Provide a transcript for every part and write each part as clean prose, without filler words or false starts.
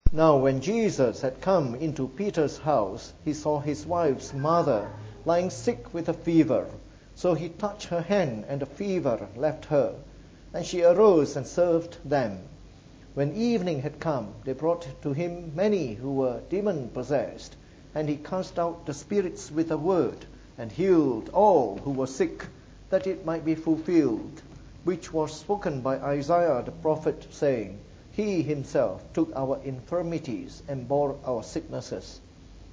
Now when Jesus had come into Peter's house, he saw his wife's mother lying sick with a fever. So he touched her hand, and the fever left her, and she arose and served them. When evening had come, they brought to him many who were demon-possessed, and he cast out the spirits with a word, and healed all who were sick, that it might be fulfilled, which was spoken by Isaiah the prophet, saying, He himself took our infirmities and bore our sicknesses.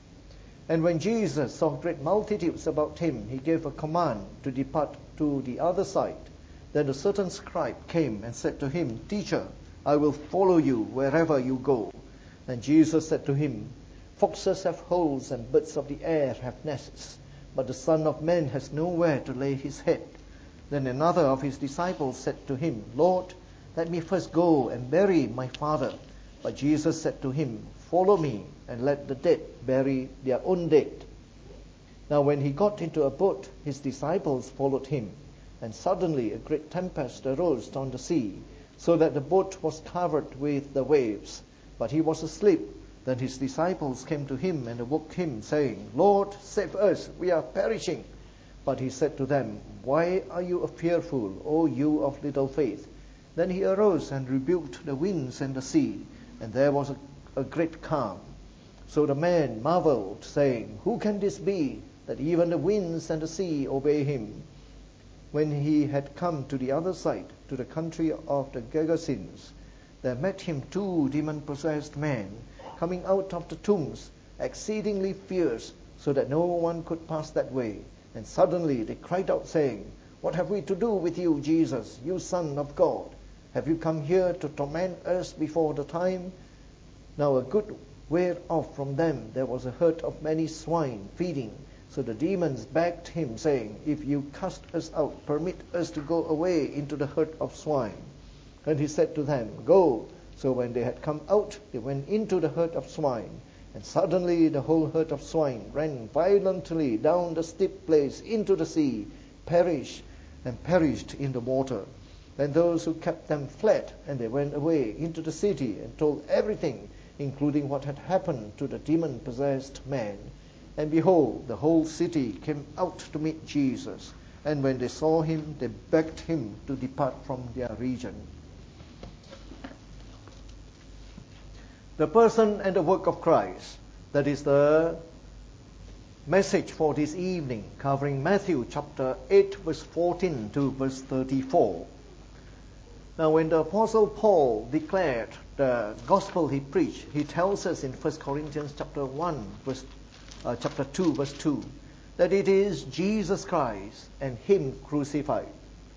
And when Jesus saw great multitudes about him, he gave a command to depart to the other side. Then a certain scribe came and said to him, Teacher, I will follow you wherever you go. And Jesus said to him, Foxes have holes and birds of the air have nests, but the Son of Man has nowhere to lay his head. Then another of his disciples said to him, Lord, let me first go and bury my father. But Jesus said to him, Follow me, and let the dead bury their own dead. Now when he got into a boat, his disciples followed him. And suddenly a great tempest arose on the sea, so that the boat was covered with the waves. But he was asleep. Then his disciples came to him and awoke him, saying, Lord, save us, we are perishing. But he said to them, Why are you fearful, O you of little faith? Then he arose and rebuked the winds and the sea, and there was a great calm. So the man marveled, saying, Who can this be, that even the winds and the sea obey him? When he had come to the other side, to the country of the Gergesenes, there met him 2 demon-possessed men, coming out of the tombs, exceedingly fierce, so that no one could pass that way. And suddenly they cried out, saying, What have we to do with you, Jesus, you Son of God? Have you come here to torment us before the time? Now a good way off from them there was a herd of many swine feeding. So the demons begged him, saying, If you cast us out, permit us to go away into the herd of swine. And he said to them, Go. So when they had come out, they went into the herd of swine. And suddenly the whole herd of swine ran violently down the steep place into the sea, perished in the water. Then those who kept them fled, and they went away into the city and told everything, including what had happened to the demon-possessed man. And behold, the whole city came out to meet Jesus. And when they saw him, they begged him to depart from their region. The person and the work of Christ. That is the message for this evening, covering Matthew chapter 8, verse 14 to verse 34. Now, when the Apostle Paul declared the gospel he preached, he tells us in 1 Corinthians chapter 2, verse 2, that it is Jesus Christ and Him crucified.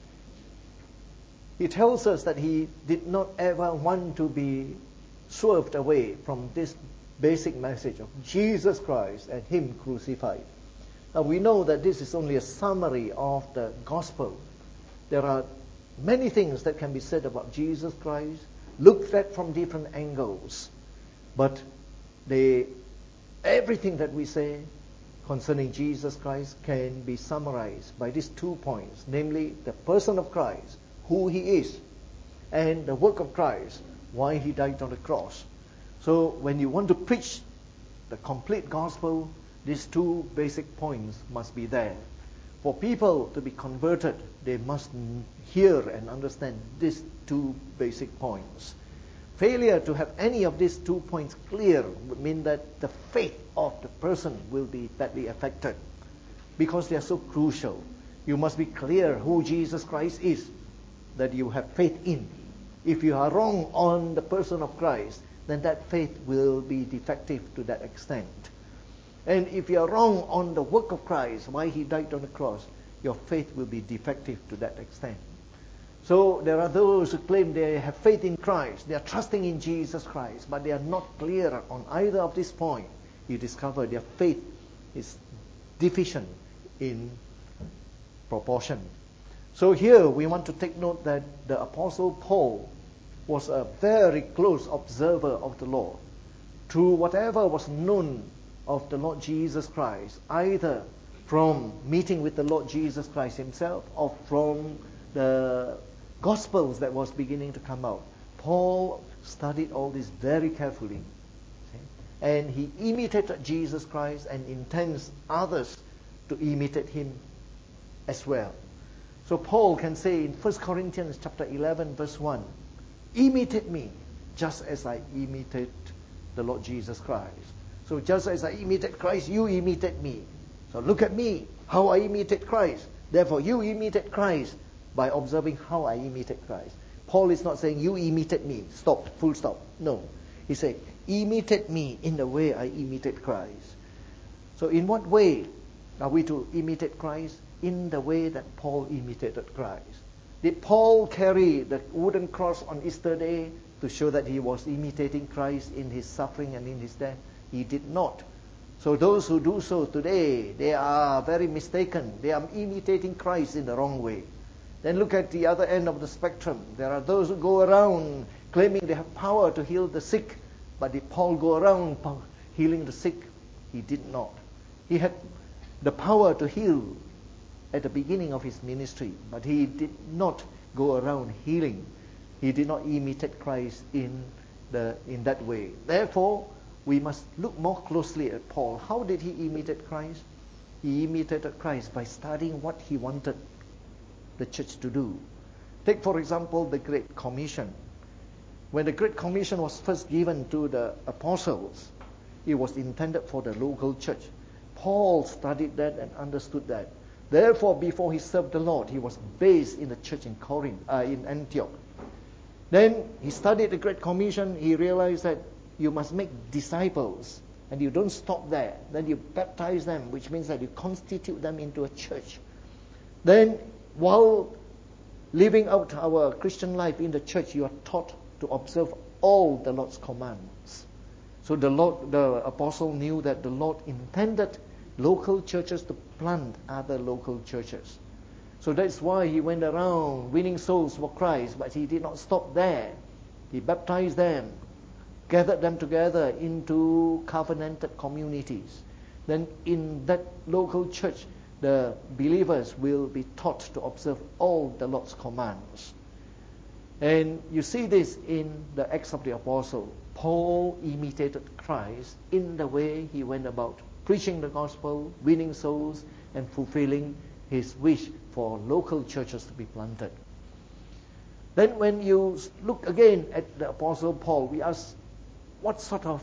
He tells us that he did not ever want to be swerved away from this basic message of Jesus Christ and Him crucified. Now we know that this is only a summary of the gospel. There are many things that can be said about Jesus Christ, looked at from different angles. But everything that we say concerning Jesus Christ can be summarized by these 2 points, namely the person of Christ, who He is, and the work of Christ, why He died on the cross. So when you want to preach the complete gospel, these 2 basic points must be there. For people to be converted, they must hear and understand these 2 basic points. Failure to have any of these 2 points clear would mean that the faith of the person will be badly affected, because they are so crucial. You must be clear who Jesus Christ is, that you have faith in. If you are wrong on the person of Christ, then that faith will be defective to that extent. And if you are wrong on the work of Christ, why He died on the cross, your faith will be defective to that extent. So there are those who claim they have faith in Christ, they are trusting in Jesus Christ, but they are not clear on either of these points. You discover their faith is deficient in proportion. So here we want to take note that the Apostle Paul was a very close observer of the Lord. Through whatever was known of the Lord Jesus Christ, either from meeting with the Lord Jesus Christ Himself or from the Gospels that was beginning to come out, Paul studied all this very carefully. And he imitated Jesus Christ and intends others to imitate him as well. So Paul can say in 1 Corinthians chapter 11 verse 1, imitate me just as I imitate the Lord Jesus Christ. So just as I imitate Christ, you imitate me. So look at me, how I imitate Christ. Therefore you imitate Christ by observing how I imitate Christ. Paul is not saying you imitate me, stop, full stop. No. He said, imitate me in the way I imitate Christ. So in what way are we to imitate Christ? In the way that Paul imitated Christ. Did Paul carry the wooden cross on Easter Day to show that he was imitating Christ in his suffering and in his death? He did not. So those who do so today, they are very mistaken. They are imitating Christ in the wrong way. Then look at the other end of the spectrum. There are those who go around claiming they have power to heal the sick. But did Paul go around healing the sick? He did not. He had the power to heal at the beginning of his ministry, but he did not go around healing. He did not imitate Christ in that way. Therefore, we must look more closely at Paul. How did he imitate Christ? He imitated Christ by studying what he wanted the church to do. Take, for example, the Great Commission. When the Great Commission was first given to the apostles, it was intended for the local church. Paul studied that and understood that. Therefore, before he served the Lord, he was based in the church in in Antioch. Then he studied the Great Commission. He realized that you must make disciples, and you don't stop there. Then you baptize them, which means that you constitute them into a church. Then, while living out our Christian life in the church, you are taught to observe all the Lord's commands. So the apostle knew that the Lord intended local churches to plant other local churches. So that's why he went around winning souls for Christ, but he did not stop there. He baptized them, gathered them together into covenanted communities. Then in that local church, the believers will be taught to observe all the Lord's commands. And you see this in the Acts of the Apostle. Paul imitated Christ in the way he went about preaching the gospel, winning souls, and fulfilling his wish for local churches to be planted. Then when you look again at the Apostle Paul, we ask, what sort of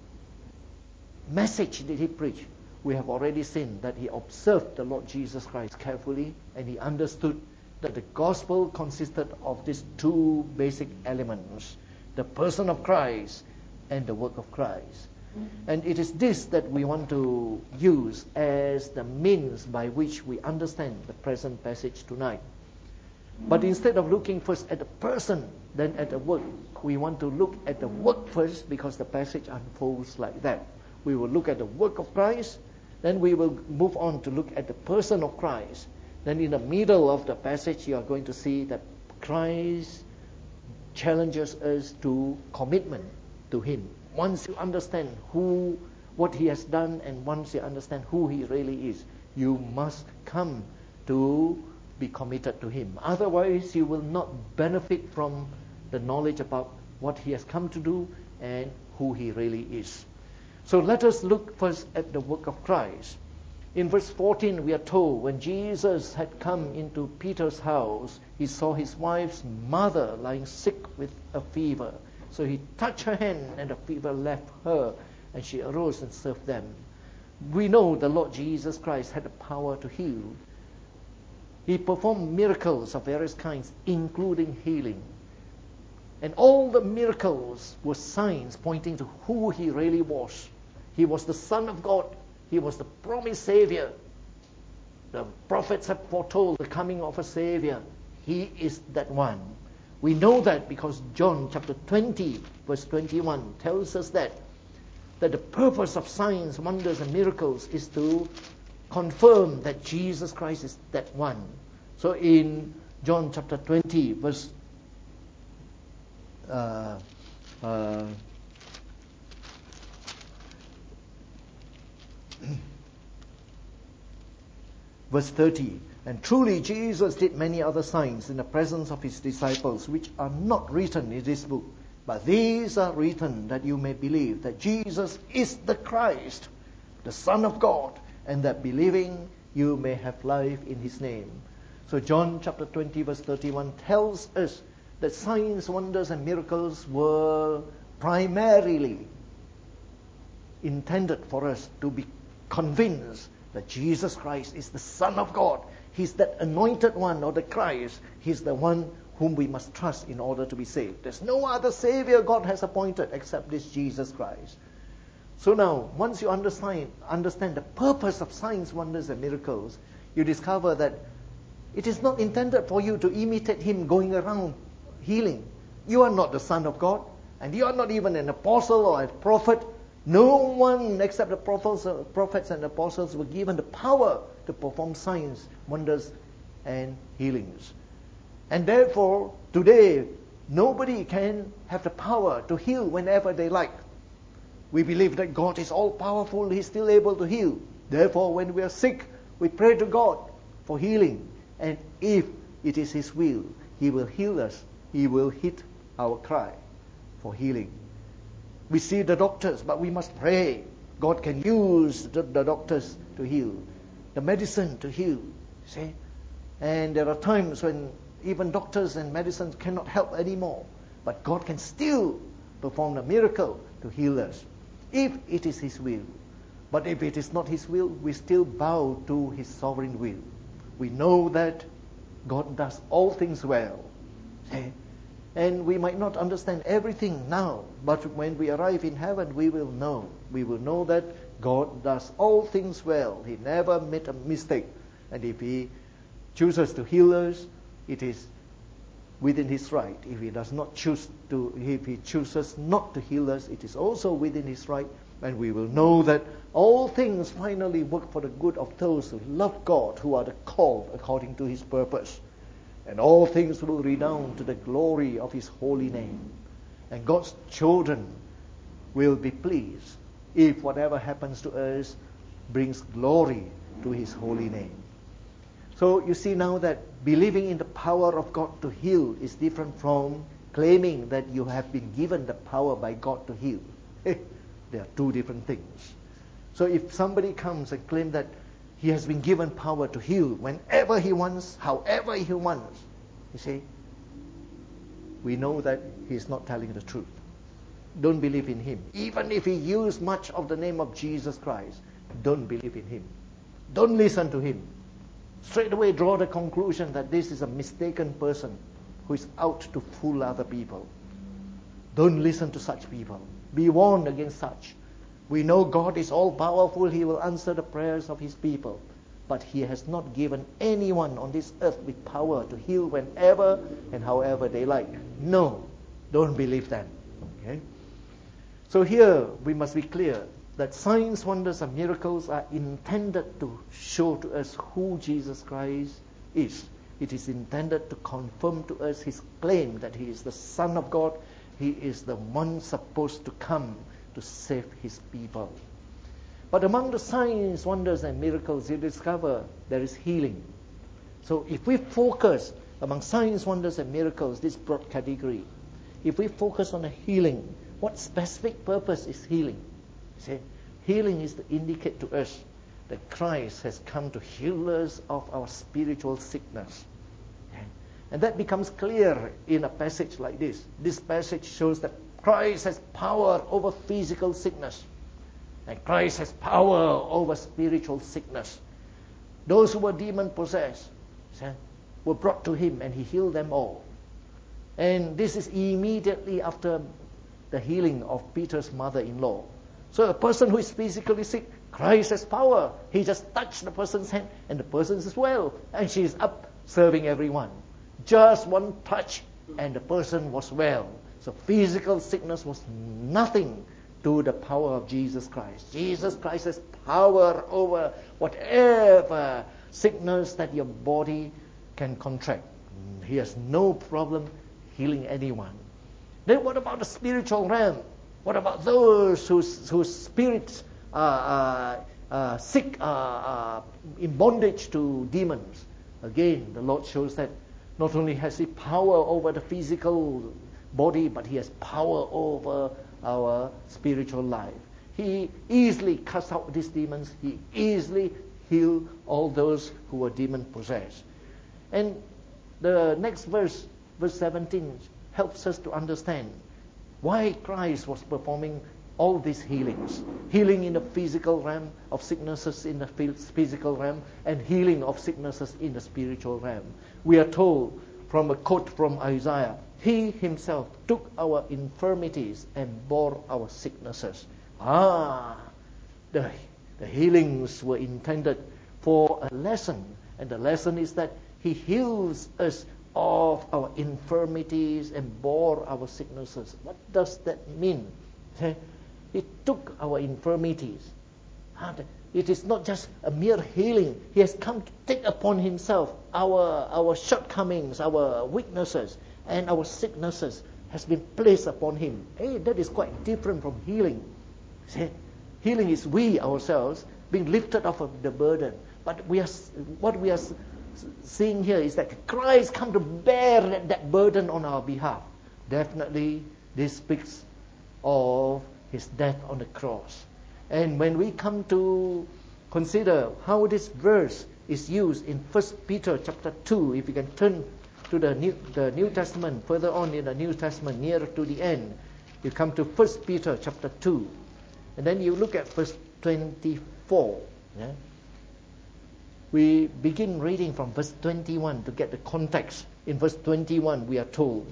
message did he preach? We have already seen that he observed the Lord Jesus Christ carefully, and he understood that the gospel consisted of these two basic elements, the person of Christ and the work of Christ. And it is this that we want to use as the means by which we understand the present passage tonight. But instead of looking first at the person, then at the work, we want to look at the work first, because the passage unfolds like that. We will look at the work of Christ, then we will move on to look at the person of Christ. Then in the middle of the passage, you are going to see that Christ challenges us to commitment to him. Once you understand what he has done, and once you understand who he really is, you must come to be committed to him. Otherwise, you will not benefit from the knowledge about what he has come to do and who he really is. So let us look first at the work of Christ. In verse 14, we are told, when Jesus had come into Peter's house, he saw his wife's mother lying sick with a fever. So he touched her hand, and the fever left her, and she arose and served them. We know the Lord Jesus Christ had the power to heal. He performed miracles of various kinds, including healing. And all the miracles were signs pointing to who he really was. He was the Son of God. He was the promised Savior. The prophets have foretold the coming of a Savior. He is that one. We know that because John chapter 20, verse 21 tells us that the purpose of signs, wonders, and miracles is to confirm that Jesus Christ is that one. So in John chapter 20, verse 30, and truly Jesus did many other signs in the presence of his disciples, which are not written in this book. But these are written that you may believe that Jesus is the Christ, the Son of God, and that believing you may have life in his name. So John chapter 20 verse 31 tells us that signs, wonders and miracles were primarily intended for us to be convinced that Jesus Christ is the Son of God. He's that anointed one, or the Christ. He's the one whom we must trust in order to be saved. There's no other Savior God has appointed except this Jesus Christ. So now, once you understand the purpose of signs, wonders and miracles, you discover that it is not intended for you to imitate him going around healing. You are not the Son of God, and you are not even an apostle or a prophet. No one except the prophets and apostles were given the power to perform signs, wonders and healings. And therefore, today, nobody can have the power to heal whenever they like. We believe that God is all-powerful. He's still able to heal. Therefore, when we are sick, we pray to God for healing. And if it is his will, he will heal us. He will hit our cry for healing. We see the doctors, but we must pray. God can use the doctors to heal, the medicine to heal. See? And there are times when even doctors and medicines cannot help anymore. But God can still perform a miracle to heal us, if it is his will. But if it is not his will, we still bow to his sovereign will. We know that God does all things well. See? And we might not understand everything now, but when we arrive in heaven, we will know. We will know that God does all things well. He never made a mistake. And if he chooses to heal us, it is within his right. If he chooses not to heal us, it is also within his right. And we will know that all things finally work for the good of those who love God, who are the called according to his purpose. And all things will redound to the glory of his holy name. And God's children will be pleased if whatever happens to us brings glory to his holy name. So you see now that believing in the power of God to heal is different from claiming that you have been given the power by God to heal. They are two different things. So if somebody comes and claims that he has been given power to heal whenever he wants, however he wants, you see, we know that he is not telling the truth. Don't believe in him. Even if he used much of the name of Jesus Christ, don't believe in him. Don't listen to him. Straight away draw the conclusion that this is a mistaken person who is out to fool other people. Don't listen to such people. Be warned against such. We know God is all-powerful. He will answer the prayers of his people. But he has not given anyone on this earth with power to heal whenever and however they like. No, don't believe that. Okay? So here we must be clear that signs, wonders, and miracles are intended to show to us who Jesus Christ is. It is intended to confirm to us his claim that he is the Son of God. He is the one supposed to come to save his people. But among the signs, wonders, and miracles, you discover there is healing. So if we focus among signs, wonders, and miracles, this broad category, if we focus on a healing, what specific purpose is healing? See, healing is to indicate to us that Christ has come to heal us of our spiritual sickness. Okay? And that becomes clear in a passage like this. This passage shows that Christ has power over physical sickness. And Christ has power over spiritual sickness. Those who were demon-possessed were brought to him and he healed them all. And this is immediately after the healing of Peter's mother-in-law. So a person who is physically sick, Christ has power. He just touched the person's hand and the person is well. And she is up serving everyone. Just one touch and the person was well. So physical sickness was nothing to the power of Jesus Christ. Jesus Christ has power over whatever sickness that your body can contract. He has no problem healing anyone. Then what about the spiritual realm? What about those whose spirits are sick, in bondage to demons? Again, the Lord shows that not only has he power over the physical body, but He has power over our spiritual life. He easily casts out these demons. He easily heals all those who were demon-possessed. And the next verse, verse 17, helps us to understand why Christ was performing all these healings. Healing in the physical realm, of sicknesses in the physical realm, and healing of sicknesses in the spiritual realm. We are told from a quote from Isaiah, He Himself took our infirmities and bore our sicknesses. The healings were intended for a lesson. And the lesson is that He heals us of our infirmities and bore our sicknesses. What does that mean? He took our infirmities. It is not just a mere healing. He has come to take upon Himself our shortcomings, our weaknesses, and our sicknesses has been placed upon Him. That is quite different from healing. Healing is we ourselves being lifted off of the burden. But what we are seeing here is that Christ come to bear that burden on our behalf. Definitely, this speaks of His death on the cross. And when we come to consider how this verse is used in 1 Peter chapter 2, if you can turn to the New Testament, further on in the New Testament, nearer to the end, you come to 1 Peter chapter 2. And then you look at verse 24. We begin reading from verse 21 to get the context. In verse 21 we are told,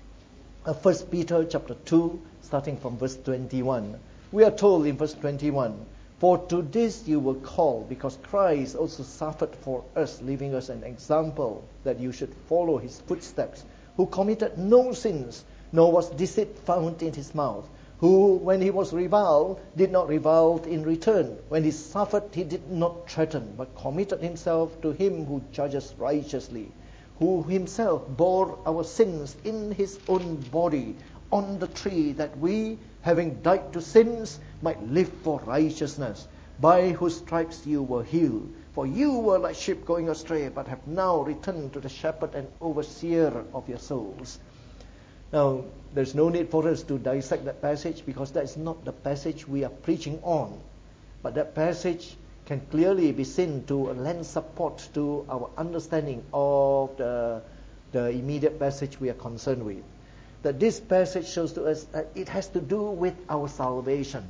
1 Peter chapter 2, starting from verse 21. We are told in verse 21, For to this you were called, because Christ also suffered for us, leaving us an example that you should follow His footsteps, who committed no sins, nor was deceit found in His mouth, who, when He was reviled, did not revile in return. When He suffered, He did not threaten, but committed Himself to Him who judges righteously, who Himself bore our sins in His own body on the tree, that we, having died to sins, might live for righteousness, by whose stripes you were healed. For you were like sheep going astray, but have now returned to the shepherd and overseer of your souls. Now, there's no need for us to dissect that passage, because that's not the passage we are preaching on. But that passage can clearly be seen to lend support to our understanding of the immediate passage we are concerned with. That this passage shows to us that it has to do with our salvation.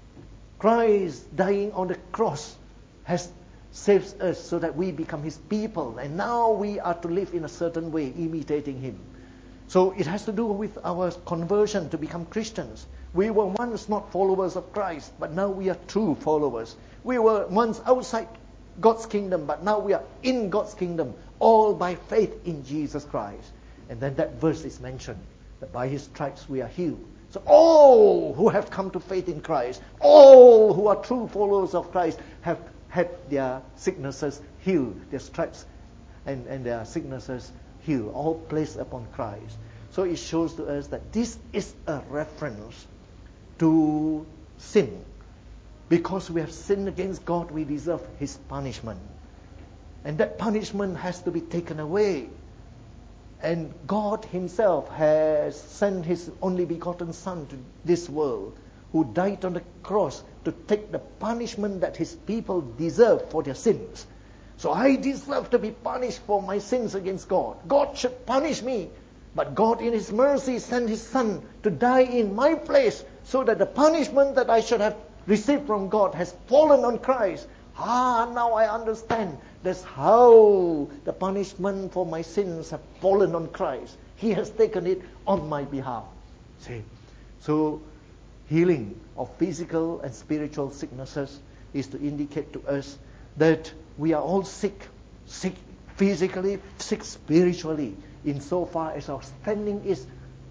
Christ dying on the cross has saved us so that we become His people, and now we are to live in a certain way, imitating Him. So it has to do with our conversion to become Christians. We were once not followers of Christ, but now we are true followers. We were once outside God's kingdom, but now we are in God's kingdom, all by faith in Jesus Christ. And then that verse is mentioned, that by His stripes we are healed. So all who have come to faith in Christ, all who are true followers of Christ, have had their sicknesses healed, their stripes and their sicknesses healed, all placed upon Christ. So it shows to us that this is a reference to sin. Because we have sinned against God, we deserve His punishment. And that punishment has to be taken away. And God Himself has sent His only begotten Son to this world, who died on the cross to take the punishment that His people deserve for their sins. So I deserve to be punished for my sins against God. God should punish me. But God in His mercy sent His Son to die in my place, so that the punishment that I should have received from God has fallen on Christ. Now I understand. That's how the punishment for my sins have fallen on Christ. He has taken it on my behalf. See? So healing of physical and spiritual sicknesses is to indicate to us that we are all sick physically, sick spiritually, insofar as our standing is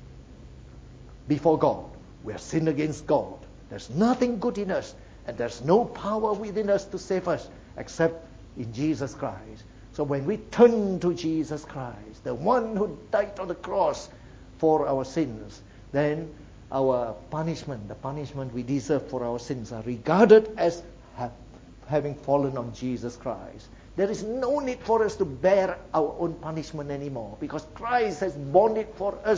before God. We have sinned against God. There's nothing good in us, and there's no power within us to save us except in Jesus Christ. So when we turn to Jesus Christ, the one who died on the cross for our sins, then our punishment, the punishment we deserve for our sins, are regarded as having fallen on Jesus Christ. There is no need for us to bear our own punishment anymore, because Christ has borne it for us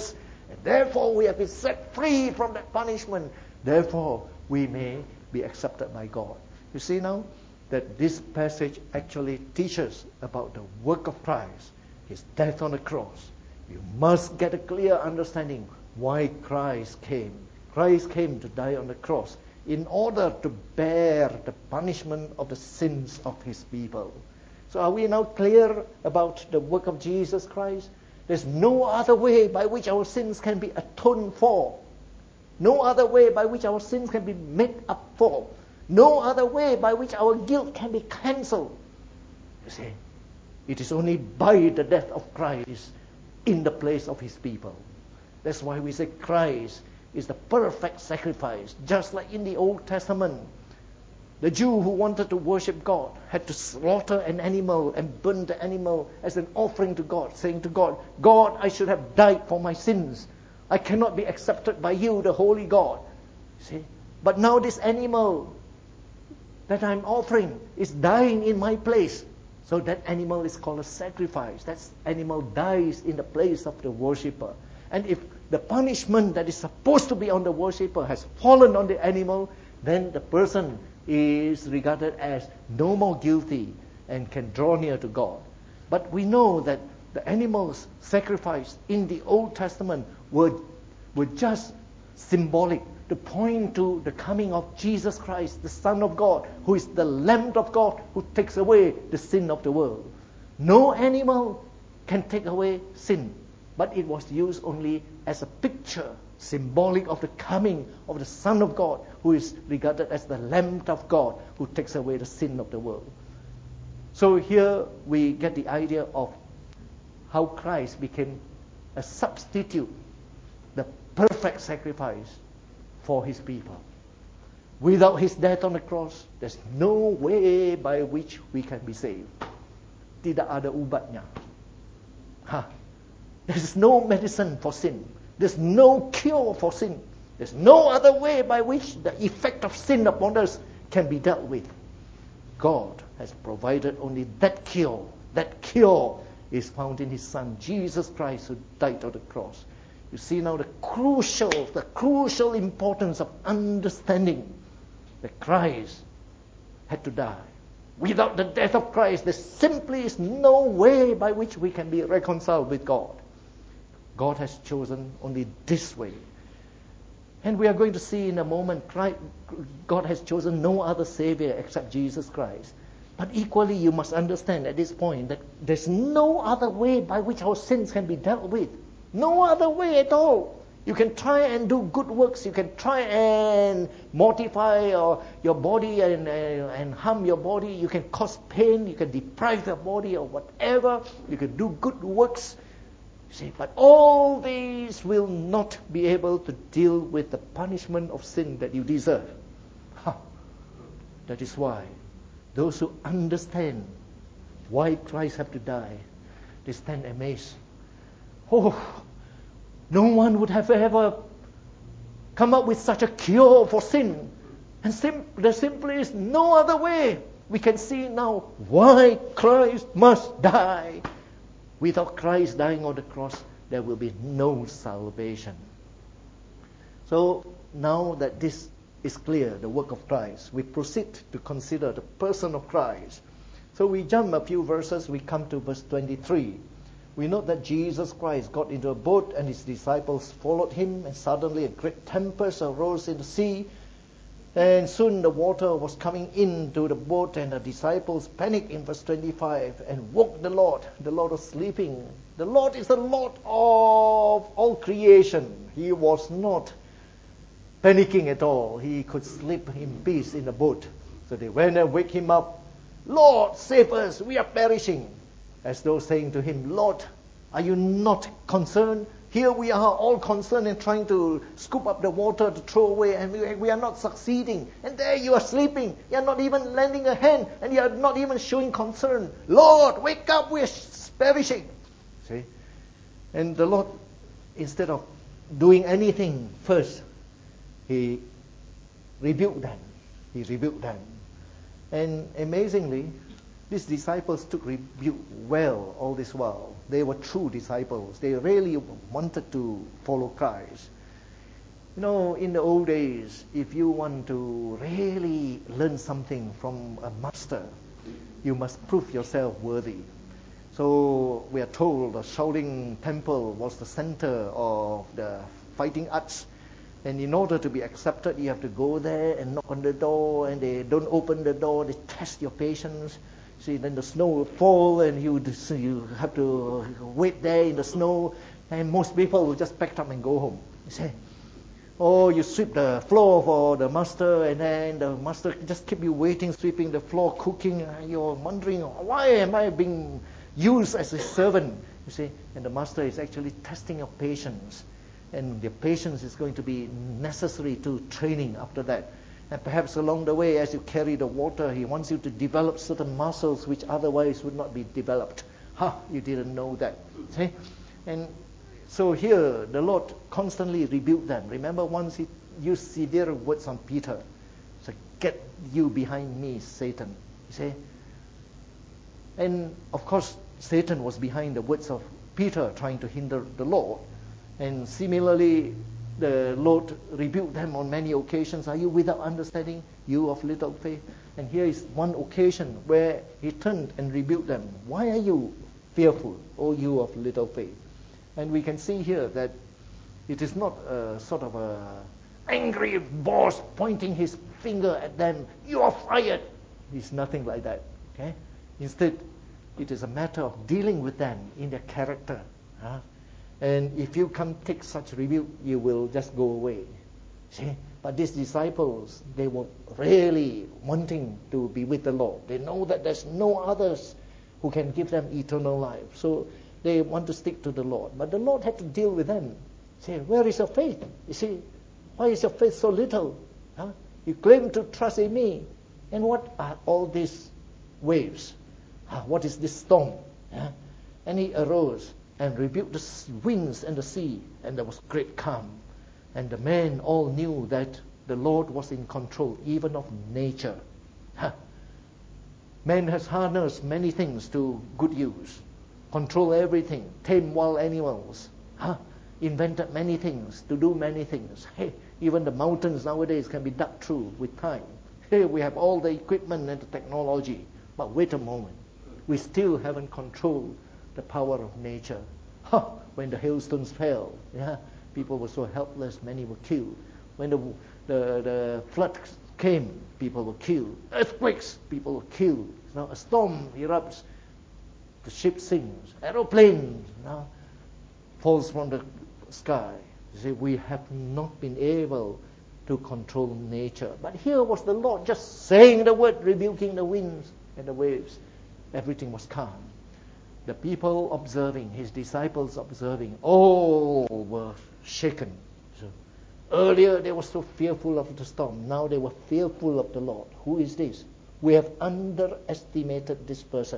And therefore we have been set free from that punishment. Therefore we may be accepted by God. You see now that this passage actually teaches about the work of Christ, His death on the cross. You must get a clear understanding why Christ came. Christ came to die on the cross in order to bear the punishment of the sins of His people. So are we now clear about the work of Jesus Christ? There's no other way by which our sins can be atoned for. No other way by which our sins can be made up for. No other way by which our guilt can be cancelled. You see, it is only by the death of Christ in the place of His people. That's why we say Christ is the perfect sacrifice. Just like in the Old Testament, the Jew who wanted to worship God had to slaughter an animal and burn the animal as an offering to God, saying to God, God, I should have died for my sins. I cannot be accepted by you, the holy God. See? But now this animal that I'm offering is dying in my place. So that animal is called a sacrifice. That animal dies in the place of the worshipper. And if the punishment that is supposed to be on the worshipper has fallen on the animal, then the person is regarded as no more guilty and can draw near to God. But we know that the animals sacrificed in the Old Testament were just symbolic to point to the coming of Jesus Christ, the Son of God, who is the Lamb of God who takes away the sin of the world. No animal can take away sin, but it was used only as a picture, symbolic of the coming of the Son of God, who is regarded as the Lamb of God who takes away the sin of the world. So here we get the idea of how Christ became a substitute, the perfect sacrifice for His people. Without His death on the cross, there's no way by which we can be saved. Tidak ada ubatnya. There's no medicine for sin. There's no cure for sin. There's no other way by which the effect of sin upon us can be dealt with. God has provided only that cure. That cure is found in His Son, Jesus Christ, who died on the cross. You see now the crucial importance of understanding that Christ had to die. Without the death of Christ, there simply is no way by which we can be reconciled with God. God has chosen only this way. And we are going to see in a moment, God has chosen no other Savior except Jesus Christ. But equally, you must understand at this point that there's no other way by which our sins can be dealt with. No other way at all. You can try and do good works. You can try and mortify your body and harm your body. You can cause pain. You can deprive your body or whatever. You can do good works. See, but all these will not be able to deal with the punishment of sin that you deserve. That is why those who understand why Christ had to die, they stand amazed. No one would have ever come up with such a cure for sin. And there simply is no other way. We can see now why Christ must die. Without Christ dying on the cross, there will be no salvation. So now that this is clear, the work of Christ, we proceed to consider the person of Christ. So we jump a few verses, we come to verse 23. We note that Jesus Christ got into a boat and His disciples followed Him, and suddenly a great tempest arose in the sea. And soon the water was coming into the boat, and the disciples panicked in verse 25 and woke the Lord. The Lord was sleeping. The Lord is the Lord of all creation. He was not panicking at all. He could sleep in peace in the boat. So they went and wake Him up. Lord, save us, we are perishing. As though saying to Him, Lord, are you not concerned? Here we are all concerned and trying to scoop up the water to throw away, and we are not succeeding. And there you are sleeping. You are not even lending a hand, and you are not even showing concern. Lord, wake up, we are perishing. See? And the Lord, instead of doing anything first, He rebuked them. And amazingly, These disciples took rebuke well all this while. They were true disciples. They really wanted to follow Christ. You know, in the old days, if you want to really learn something from a master, you must prove yourself worthy. So we are told the Shaolin Temple was the center of the fighting arts. And in order to be accepted, you have to go there and knock on the door, and they don't open the door. They test your patience. See, then the snow will fall, and you have to wait there in the snow. And most people will just pack up and go home. You say, oh, you sweep the floor for the master, and then the master just keep you waiting, sweeping the floor, cooking. You're wondering, why am I being used as a servant? You see, and the master is actually testing your patience. And the patience is going to be necessary to training after that. And perhaps along the way, as you carry the water, he wants you to develop certain muscles which otherwise would not be developed. You didn't know that. See? And so here, the Lord constantly rebuked them. Remember, once he used severe words on Peter. So, get you behind me, Satan. You see? And of course, Satan was behind the words of Peter, trying to hinder the Lord. And similarly, the Lord rebuked them on many occasions. Are you without understanding, you of little faith? And here is one occasion where he turned and rebuked them. Why are you fearful, O you of little faith? And we can see here that it is not a sort of a angry boss pointing his finger at them. You are fired. It's nothing like that. Okay? Instead, it is a matter of dealing with them in their character. And if you can't take such rebuke, you will just go away. See? But these disciples, they were really wanting to be with the Lord. They know that there's no others who can give them eternal life. So they want to stick to the Lord. But the Lord had to deal with them. Say, where is your faith? You see, why is your faith so little? You claim to trust in me. And what are all these waves? What is this storm? And he arose and rebuked the winds and the sea, and there was great calm. And the men all knew that the Lord was in control, even of nature. Man has harnessed many things to good use. Control everything, tame wild animals, invented many things, to do many things. Hey, even the mountains nowadays can be dug through with time. Hey, we have all the equipment and the technology. But wait a moment, we still haven't controlled the power of nature. When the hailstones fell, people were so helpless, many were killed. When the flood came, people were killed. Earthquakes, people were killed. Now a storm erupts, the ship sinks. Aeroplane falls from the sky. You see, we have not been able to control nature. But here was the Lord just saying the word, rebuking the winds and the waves. Everything was calm. The people observing, his disciples observing, all were shaken. So earlier they were so fearful of the storm. Now they were fearful of the Lord. Who is this? We have underestimated this person.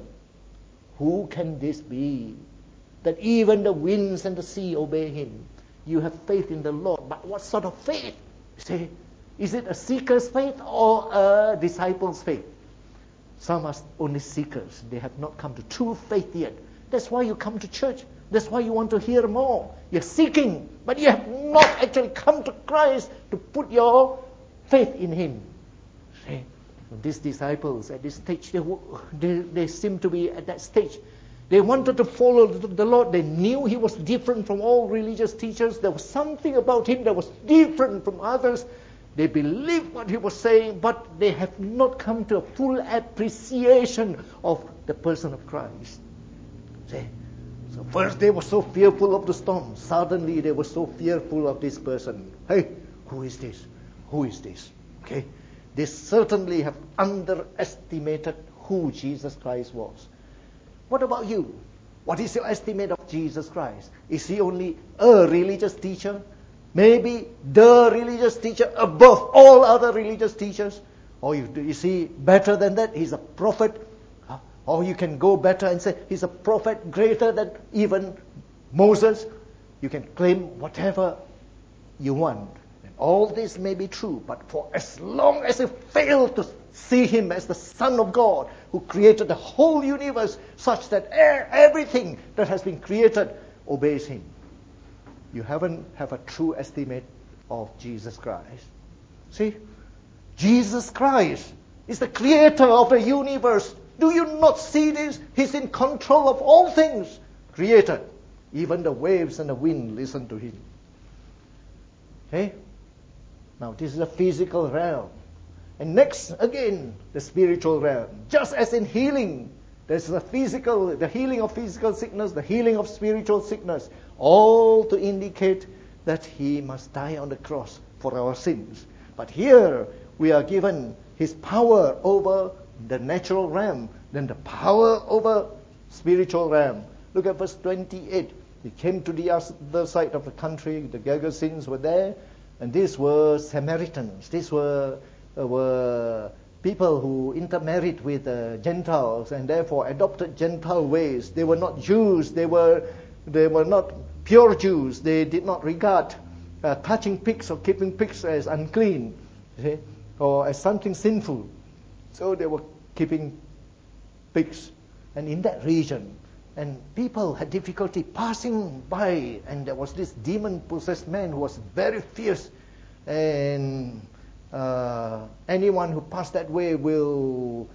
Who can this be? That even the winds and the sea obey him. You have faith in the Lord. But what sort of faith? See, is it a seeker's faith or a disciple's faith? Some are only seekers. They have not come to true faith yet. That's why you come to church. That's why you want to hear more. You're seeking, but you have not actually come to Christ to put your faith in him. See? These disciples at this stage, they seem to be at that stage. They wanted to follow the Lord. They knew he was different from all religious teachers. There was something about him that was different from others. They believed what he was saying, but they have not come to a full appreciation of the person of Christ. See? So first they were so fearful of the storm. Suddenly they were so fearful of this person. Hey, who is this? Who is this? Okay? They certainly have underestimated who Jesus Christ was. What about you? What is your estimate of Jesus Christ? Is he only a religious teacher? Maybe the religious teacher above all other religious teachers? Or you see better than that, he's a prophet. Or you can go better and say he's a prophet greater than even Moses. You can claim whatever you want. All this may be true, but for as long as you fail to see him as the Son of God who created the whole universe such that everything that has been created obeys him, you haven't have a true estimate of Jesus Christ. See? Jesus Christ is the creator of the universe. Do you not see this? He's in control of all things created. Even the waves and the wind listen to him. Okay? Now this is a physical realm. And next, again, the spiritual realm. Just as in healing, there's the healing of physical sickness, the healing of spiritual sickness, all to indicate that he must die on the cross for our sins. But here, we are given his power over the natural realm, then the power over spiritual realm. Look at verse 28. He came to the other side of the country, the Gergesenes were there, and these were Samaritans. These were people who intermarried with Gentiles and therefore adopted Gentile ways. They were not Jews. They were not pure Jews. They did not regard touching pigs or keeping pigs as unclean, see, or as something sinful. So they were keeping pigs. And in that region, and people had difficulty passing by, and there was this demon-possessed man who was very fierce, and anyone who passed that way will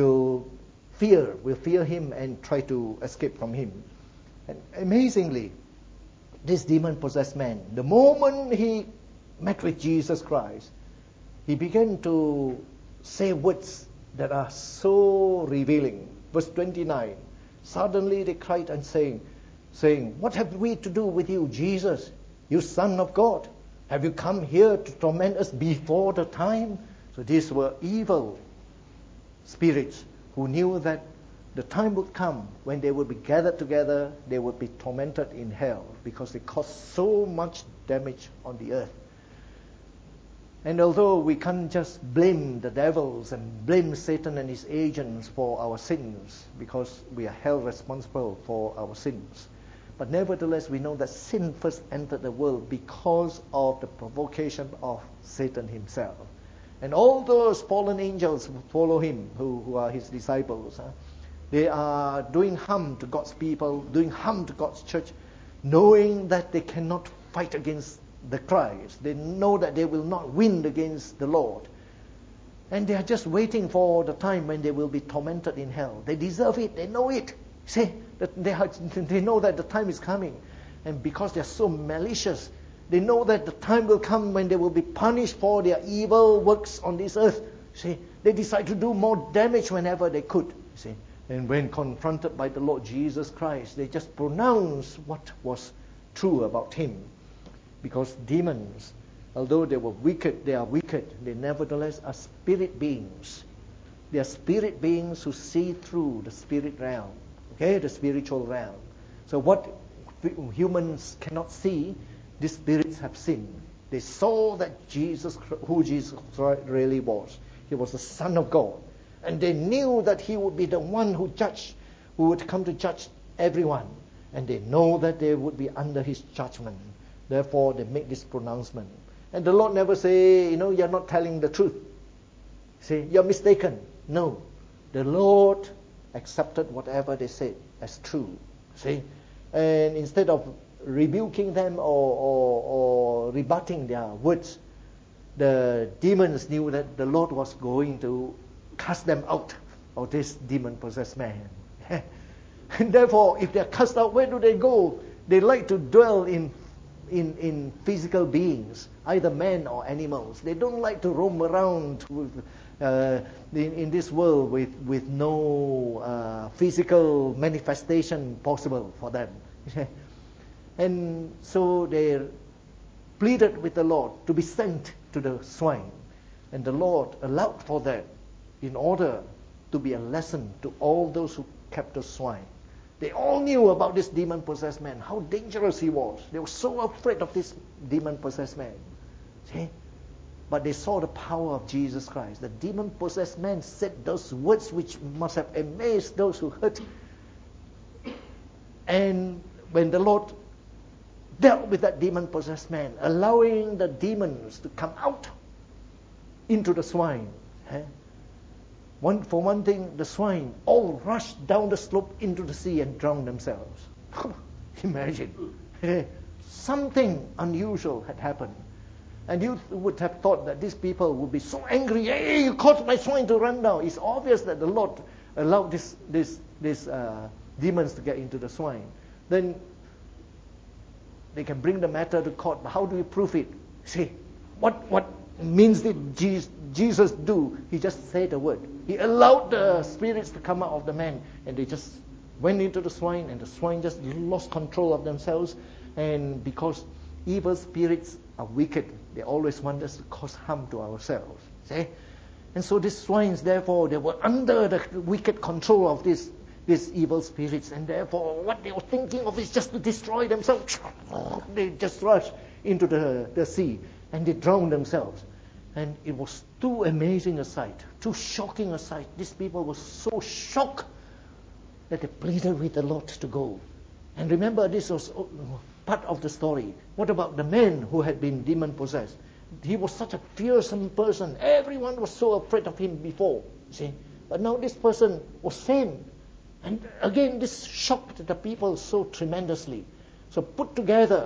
fear him and try to escape from him. And amazingly, this demon-possessed man, the moment he met with Jesus Christ, he began to say words that are so revealing. Verse 29, suddenly they cried and saying, "What have we to do with you, Jesus, you Son of God? Have you come here to torment us before the time?" So these were evil spirits who knew that the time would come when they would be gathered together, they would be tormented in hell because they caused so much damage on the earth. And although we can't just blame the devils and blame Satan and his agents for our sins, because we are held responsible for our sins, but nevertheless we know that sin first entered the world because of the provocation of Satan himself. And all those fallen angels who follow him, who are his disciples, they are doing harm to God's people, doing harm to God's church, knowing that they cannot fight against the Christ. They know that they will not win against the Lord. And they are just waiting for the time when they will be tormented in hell. They deserve it. They know it. See, that they know that the time is coming. And because they are so malicious, they know that the time will come when they will be punished for their evil works on this earth. See, they decide to do more damage whenever they could. See, and when confronted by the Lord Jesus Christ, they just pronounce what was true about him. Because demons, although they are wicked, they nevertheless are spirit beings. They are spirit beings who see through the spirit realm, okay, the spiritual realm. So what humans cannot see, these spirits have seen. They saw that who Jesus really was. He was the Son of God. And they knew that he would be the one who would come to judge everyone. And they know that they would be under his judgment. Therefore, they make this pronouncement. And the Lord never say, you're not telling the truth. See, you're mistaken. No. The Lord accepted whatever they said as true. See? And instead of rebuking them or rebutting their words, the demons knew that the Lord was going to cast them out of this demon-possessed man. And therefore, if they're cast out, where do they go? They like to dwell in physical beings, either men or animals. They don't like to roam around in this world with no physical manifestation possible for them. And so they pleaded with the Lord to be sent to the swine. And the Lord allowed for that in order to be a lesson to all those who kept the swine. They all knew about this demon-possessed man, how dangerous he was. They were so afraid of this demon-possessed man. See? But they saw the power of Jesus Christ. The demon-possessed man said those words which must have amazed those who heard. And when the Lord dealt with that demon-possessed man, allowing the demons to come out into the swine. For one thing, the swine all rushed down the slope into the sea and drowned themselves. Imagine. Something unusual had happened. And you would have thought that these people would be so angry. Hey, you caused my swine to run down. It's obvious that the Lord allowed these demons to get into the swine. Then they can bring the matter to court. But how do we prove it? See, what means did Jesus do? He just said a word. He allowed the spirits to come out of the man, and they just went into the swine, and the swine just lost control of themselves. And because evil spirits are wicked, they always want us to cause harm to ourselves. See? And so these swines, therefore, they were under the wicked control of these evil spirits, and therefore what they were thinking of is just to destroy themselves. They just rushed into the sea, and they drowned themselves. And it was too amazing a sight, too shocking a sight. These people were so shocked that they pleaded with the Lord to go. And remember, this was part of the story. What about the man who had been demon-possessed? He was such a fearsome person. Everyone was so afraid of him before. See? But now this person was sane. And again, this shocked the people so tremendously. So put together,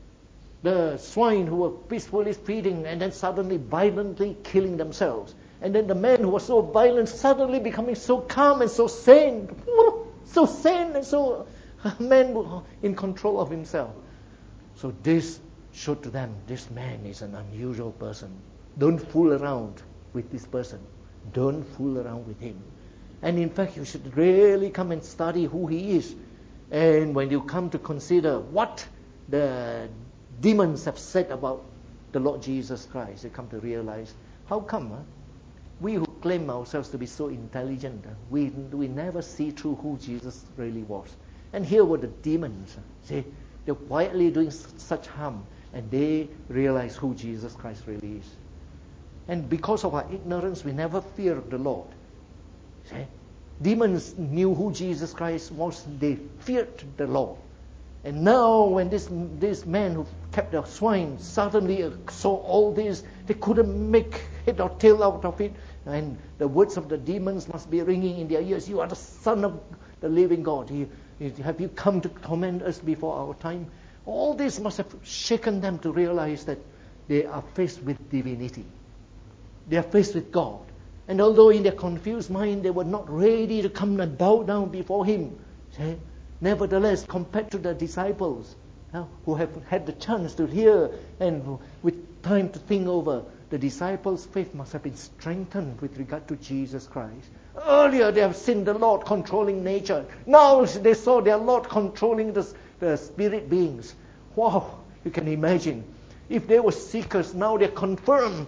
the swine who were peacefully feeding and then suddenly violently killing themselves. And then the man who was so violent suddenly becoming so calm and so sane. So sane and so a man in control of himself. So this showed to them, this man is an unusual person. Don't fool around with this person. Don't fool around with him. And in fact, you should really come and study who he is. And when you come to consider what the demons have said about the Lord Jesus Christ, you come to realize, how come we who claim ourselves to be so intelligent, we never see through who Jesus really was. And here were the demons. See, they're quietly doing such harm, and they realize who Jesus Christ really is. And because of our ignorance, we never feared the Lord. See? Demons knew who Jesus Christ was. They feared the Lord. And now when this man who kept the swine suddenly saw all this, they couldn't make head or tail out of it. And the words of the demons must be ringing in their ears. You are the Son of the living God. Have you come to torment us before our time? All this must have shaken them to realize that they are faced with divinity. They are faced with God. And although in their confused mind they were not ready to come and bow down before Him, nevertheless, compared to the disciples who have had the chance to hear and with time to think over, the disciples' faith must have been strengthened with regard to Jesus Christ. Earlier they have seen the Lord controlling nature. Now they saw their Lord controlling the spirit beings. Wow, you can imagine. If they were seekers, now they're confirmed.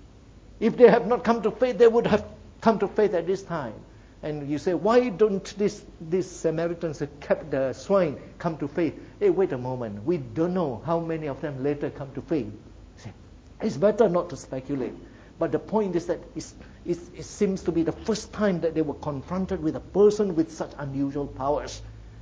If they have not come to faith, they would have come to faith at this time. And you say, why don't these Samaritans that kept the swine come to faith? Hey, wait a moment. We don't know how many of them later come to faith. It's better not to speculate. But the point is that it seems to be the first time that they were confronted with a person with such unusual powers.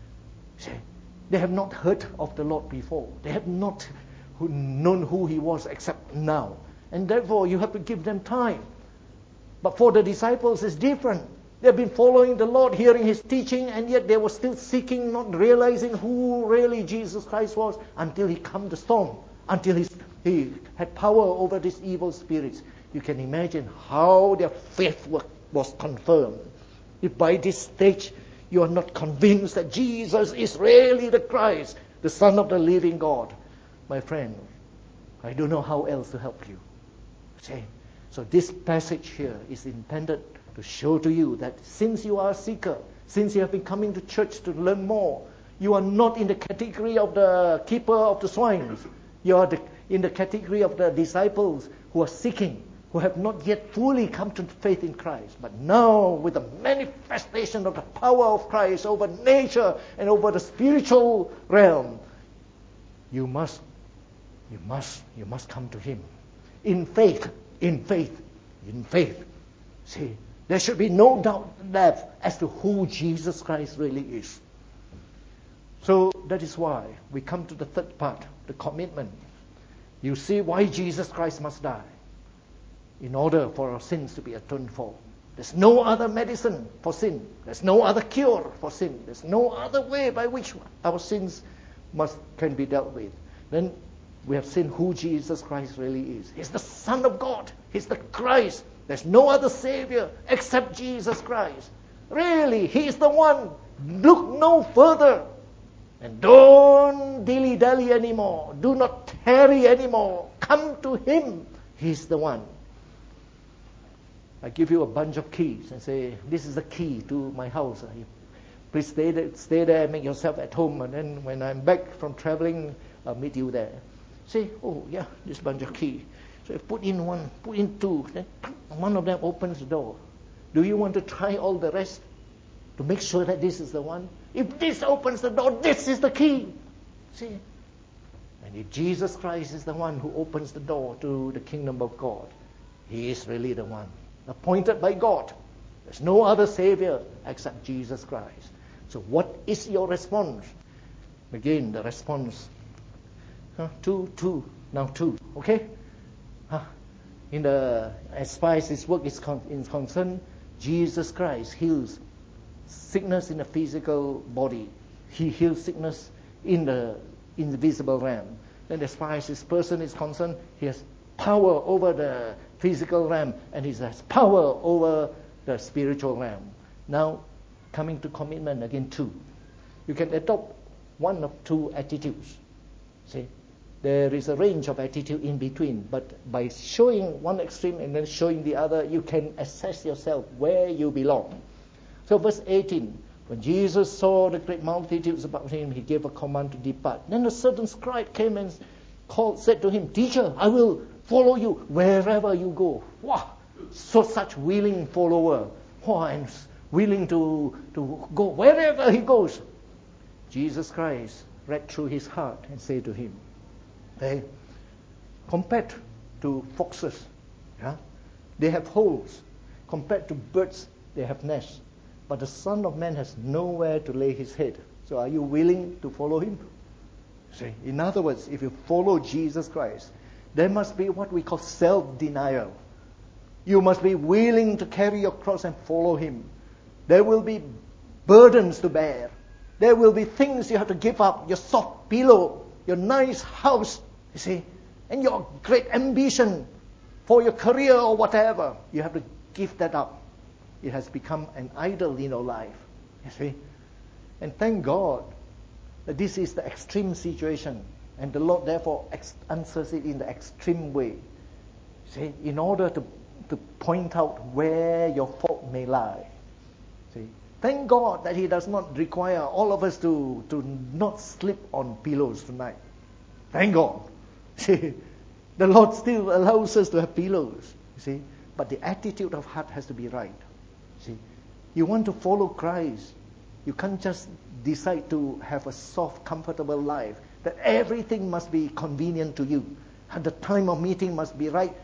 They have not heard of the Lord before. They have not known who He was except now. And therefore, you have to give them time. But for the disciples, it's different. They've been following the Lord, hearing His teaching, and yet they were still seeking, not realizing who really Jesus Christ was until He calmed the storm, until He had power over these evil spirits. You can imagine how their faith was confirmed. If by this stage you are not convinced that Jesus is really the Christ, the Son of the living God, my friend, I don't know how else to help you. So this passage here is intended to show to you that since you are a seeker, since you have been coming to church to learn more, you are not in the category of the keeper of the swines. You are in the category of the disciples who are seeking, who have not yet fully come to faith in Christ. But now, with the manifestation of the power of Christ over nature and over the spiritual realm, you must come to Him. In faith. See, there should be no doubt left as to who Jesus Christ really is. So that is why we come to the third part, the commitment. You see why Jesus Christ must die. In order for our sins to be atoned for. There's no other medicine for sin. There's no other cure for sin. There's no other way by which our sins can be dealt with. Then we have seen who Jesus Christ really is. He's the Son of God. He's the Christ. There's no other Savior except Jesus Christ. Really, He is the one. Look no further. And don't dilly-dally anymore. Do not tarry anymore. Come to Him. He's the one. I give you a bunch of keys and say, this is the key to my house. Please stay there, make yourself at home, and then when I'm back from traveling, I'll meet you there. Say, oh yeah, this bunch of keys. So I put in one, put in two, then one of them opens the door. Do you want to try all the rest to make sure that this is the one? If this opens the door, this is the key. See? And if Jesus Christ is the one who opens the door to the kingdom of God, He is really the one. Appointed by God. There's no other Savior except Jesus Christ. So what is your response? Again, the response. Two. Now two. Okay? As far as His work is concerned, Jesus Christ heals sickness in the physical body. He heals sickness in the invisible realm. And as far as His person is concerned, He has power over the physical realm, and He has power over the spiritual realm. Now, coming to commitment, again, two. You can adopt one of two attitudes. See, there is a range of attitude in between, but by showing one extreme and then showing the other, you can assess yourself where you belong. So verse 18, when Jesus saw the great multitudes about Him, He gave a command to depart. Then a certain scribe came and said to Him, Teacher, I will follow you wherever you go. Wow, such willing follower. Wow, and willing to go wherever He goes. Jesus Christ read through his heart and said to him, hey, compared to foxes, they have holes. Compared to birds, they have nests. But the Son of Man has nowhere to lay His head. So are you willing to follow Him? See, in other words, if you follow Jesus Christ, there must be what we call self-denial. You must be willing to carry your cross and follow Him. There will be burdens to bear. There will be things you have to give up. Your soft pillow, your nice house, you see, and your great ambition for your career or whatever. You have to give that up. It has become an idol in your life, you see. And thank God that this is the extreme situation. And the Lord therefore answers it in the extreme way. See, in order to point out where your fault may lie. See, thank God that He does not require all of us to not sleep on pillows tonight. Thank God. See, the Lord still allows us to have pillows. See, but the attitude of heart has to be right. See, you want to follow Christ. You can't just decide to have a soft, comfortable life. That everything must be convenient to you. And the time of meeting must be right.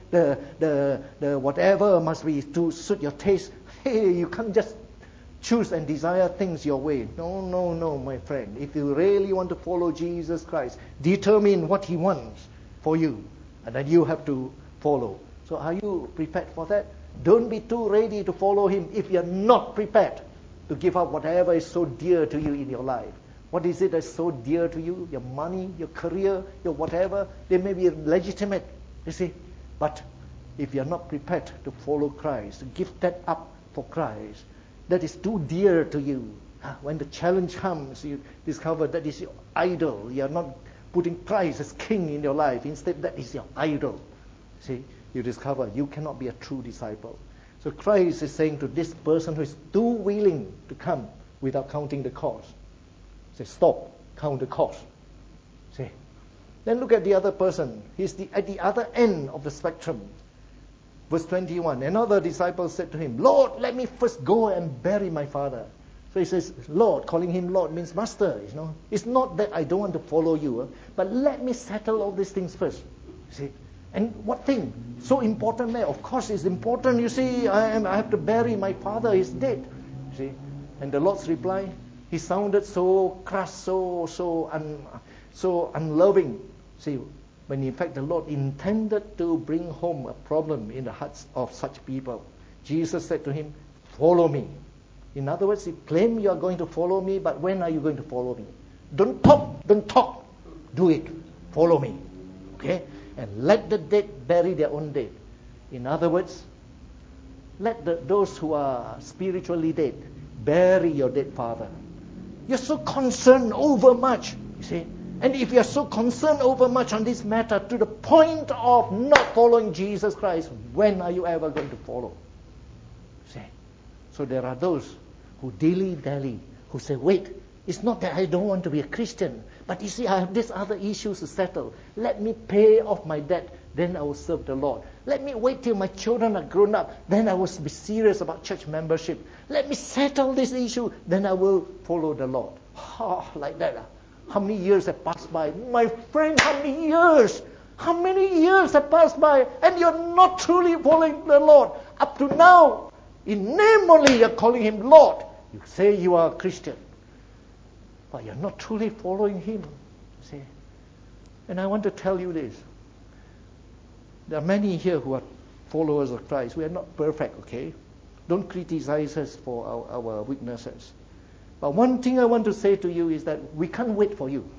The whatever must be to suit your taste. Hey, you can't just choose and desire things your way. No, my friend. If you really want to follow Jesus Christ, determine what He wants for you, and then you have to follow. So are you prepared for that? Don't be too ready to follow Him if you're not prepared to give up whatever is so dear to you in your life. What is it that's so dear to you? Your money, your career, your whatever. They may be legitimate, you see. But if you're not prepared to follow Christ, to give that up for Christ, that is too dear to you. When the challenge comes, you discover that is your idol. You're not putting Christ as king in your life. Instead, that is your idol. See, you discover you cannot be a true disciple. So Christ is saying to this person who is too willing to come without counting the cost, say, stop, count the cost. See? Then look at the other person. He's at the other end of the spectrum. Verse 21, another disciple said to him, Lord, let me first go and bury my father. So he says, Lord, calling him Lord means master. You know, it's not that I don't want to follow you, but let me settle all these things first. See? And what thing? So important, man. Of course it's important. You see, I have to bury my father. He's dead. See? And the Lord's reply, He sounded so crass, so unloving. See, when in fact the Lord intended to bring home a problem in the hearts of such people. Jesus said to him, "Follow me." In other words, you claim you are going to follow me, but when are you going to follow me? Don't talk. Do it. Follow me. Okay? And let the dead bury their own dead. In other words, let those who are spiritually dead bury your dead father. You're so concerned over much, you see. And if you're so concerned over much on this matter to the point of not following Jesus Christ, when are you ever going to follow? See? So there are those who dilly-dally, who say, wait, it's not that I don't want to be a Christian, but you see, I have these other issues to settle. Let me pay off my debt, then I will serve the Lord. Let me wait till my children are grown up, then I will be serious about church membership. Let me settle this issue, then I will follow the Lord. Oh, like that. How many years have passed by? My friend, how many years? How many years have passed by and you're not truly following the Lord? Up to now, in name only you're calling Him Lord. You say you are a Christian, but you're not truly following Him. See? And I want to tell you this. There are many here who are followers of Christ. We are not perfect, okay? Don't criticize us for our weaknesses. But one thing I want to say to you is that we can't wait for you.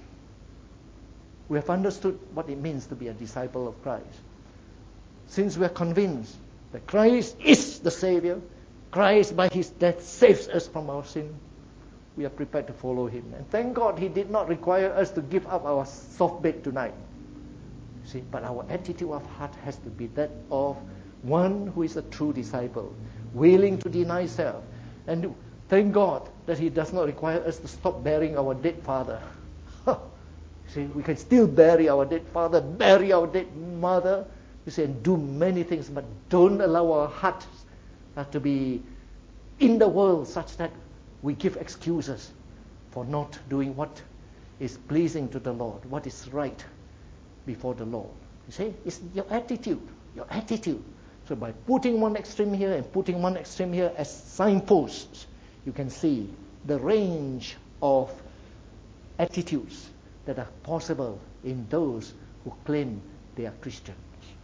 We have understood what it means to be a disciple of Christ. Since we are convinced that Christ is the Savior, Christ by His death saves us from our sin, we are prepared to follow Him. And thank God He did not require us to give up our soft bed tonight. See, but our attitude of heart has to be that of one who is a true disciple, willing to deny self. And thank God that He does not require us to stop burying our dead father. See, we can still bury our dead father, bury our dead mother, you see, and do many things, but don't allow our hearts to be in the world such that we give excuses for not doing what is pleasing to the Lord, what is right before the Lord. You see, it's your attitude. So by putting one extreme here and putting one extreme here as signposts, you can see the range of attitudes that are possible in those who claim they are Christians.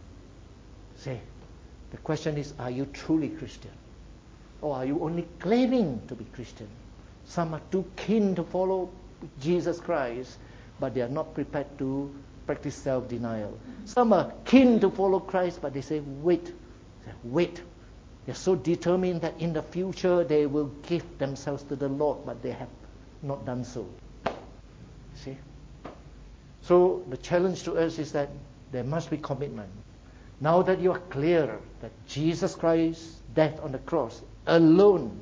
See, the question is, are you truly Christian? Or are you only claiming to be Christian? Some are too keen to follow Jesus Christ, but they are not prepared to practice self-denial. Some are keen to follow Christ, but they say, wait. They're so determined that in the future they will give themselves to the Lord, but they have not done so. See? So the challenge to us is that there must be commitment. Now that you are clear that Jesus Christ's death on the cross alone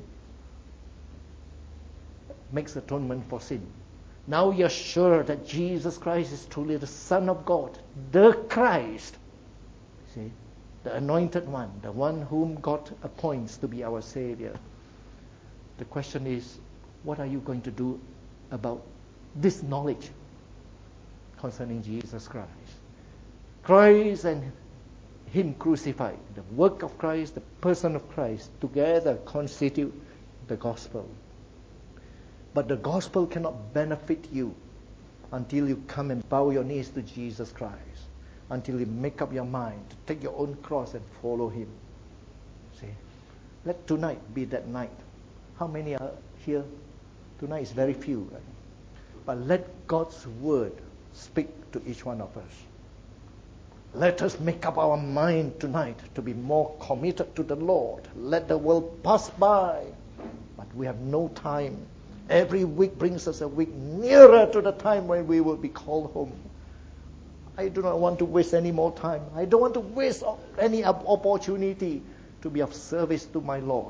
makes atonement for sin. Now you're sure that Jesus Christ is truly the Son of God, the Christ. See? The anointed one, the one whom God appoints to be our Savior. The question is, what are you going to do about this knowledge concerning Jesus Christ? Christ and Him crucified, the work of Christ, the person of Christ, together constitute the gospel. But the gospel cannot benefit you until you come and bow your knees to Jesus Christ, until you make up your mind to take your own cross and follow Him. See? Let tonight be that night. How many are here? Tonight is very few, right? But let God's word speak to each one of us. Let us make up our mind tonight to be more committed to the Lord. Let the world pass by, but we have no time. Every week brings us a week nearer to the time when we will be called home. I do not want to waste any more time. I don't want to waste any opportunity to be of service to my Lord.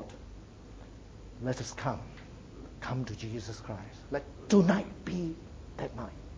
Let us come to Jesus Christ. Let tonight be that night.